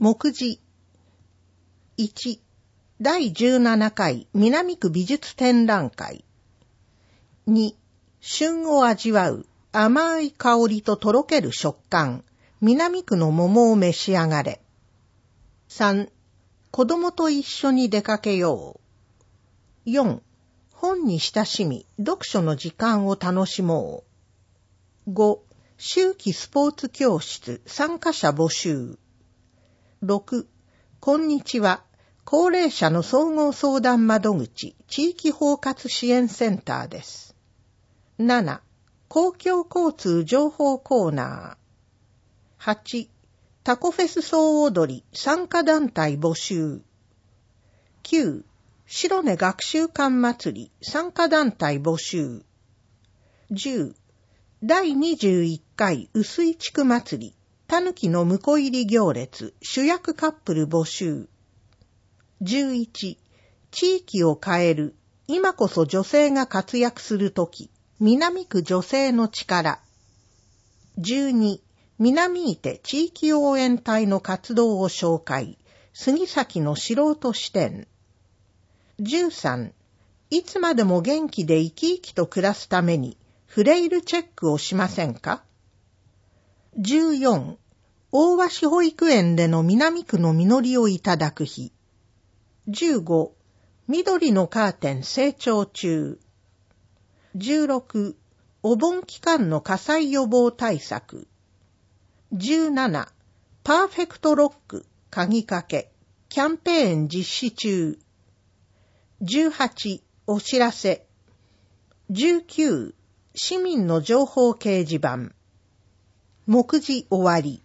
目次。1、第17回南区美術展覧会。2、旬を味わう甘い香りととろける食感、南区の桃を召し上がれ。3、子供と一緒に出かけよう。4、本に親しみ、読書の時間を楽しもう。5、秋季スポーツ教室参加者募集。6、こんにちは。高齢者の総合相談窓口地域包括支援センターです。7、公共交通情報コーナー。8、タコフェス総踊り参加団体募集。9、白根学習館祭り参加団体募集。10、第21回薄井地区祭りたぬきの婿入り行列主役カップル募集。11、地域を変える今こそ女性が活躍するとき南区女性の力。12、南伊手地域応援隊の活動を紹介杉崎の素人視点。13、いつまでも元気で生き生きと暮らすためにフレイルチェックをしませんか。14、大鷲保育園での南区の実りをいただく日。15、緑のカーテン成長中。16、お盆期間の火災予防対策。17、パーフェクトロック鍵かけキャンペーン実施中。18、お知らせ。19、市民の情報掲示板。目次終わり。